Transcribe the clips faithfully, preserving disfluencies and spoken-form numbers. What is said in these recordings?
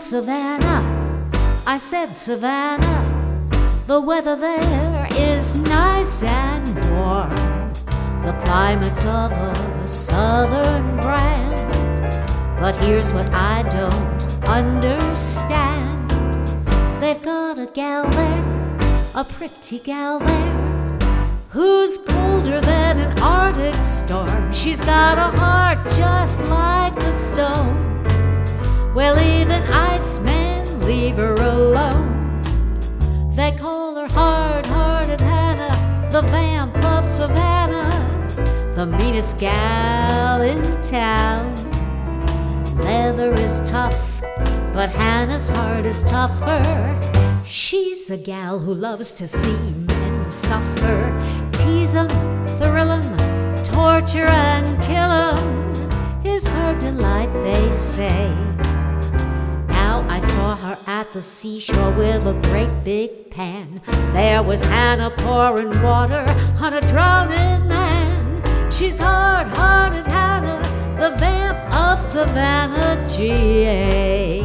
Savannah, I said Savannah, the weather there is nice and warm. The climate's of a southern brand. But here's what I don't understand. They've got a gal there, a pretty gal there, who's colder than an Arctic storm. She's got a heart just like a stone. Well, even icemen leave her alone. They call her hard-hearted Hannah, the vamp of Savannah, the meanest gal in town. Leather is tough, but Hannah's heart is tougher. She's a gal who loves to see men suffer. Tease 'em, thrill 'em, torture and kill 'em is her delight, they say. Now I saw her at the seashore with a great big pan. There was Hannah pouring water on a drowning man. She's hard-hearted Hannah, the vamp of Savannah, G A.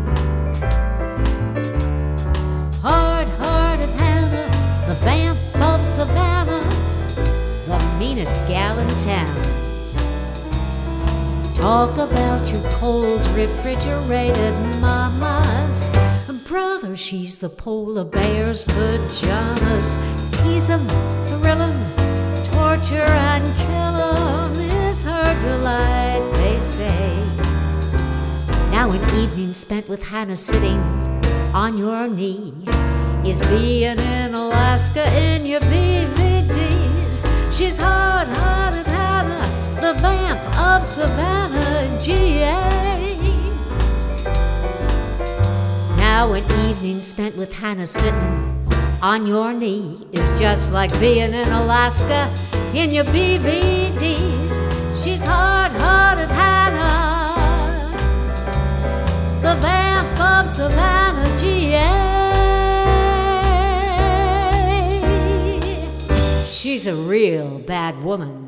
Hard-hearted Hannah, the vamp of Savannah, the meanest gal in town. Talk about your cold, refrigerated mamas. Brother, she's the polar bear's pajamas. Tease 'em, thrill 'em, torture and kill 'em is her delight, they say. Now an evening spent with Hannah sitting on your knee is being in Alaska in your D V Ds. She's hard-hearted Hannah, the vamp of Savannah, G A. Now an evening spent with Hannah sitting on your knee is just like being in Alaska in your D V Ds. She's hard-hearted Hannah, the vamp of Savannah, G A. She's a real bad woman.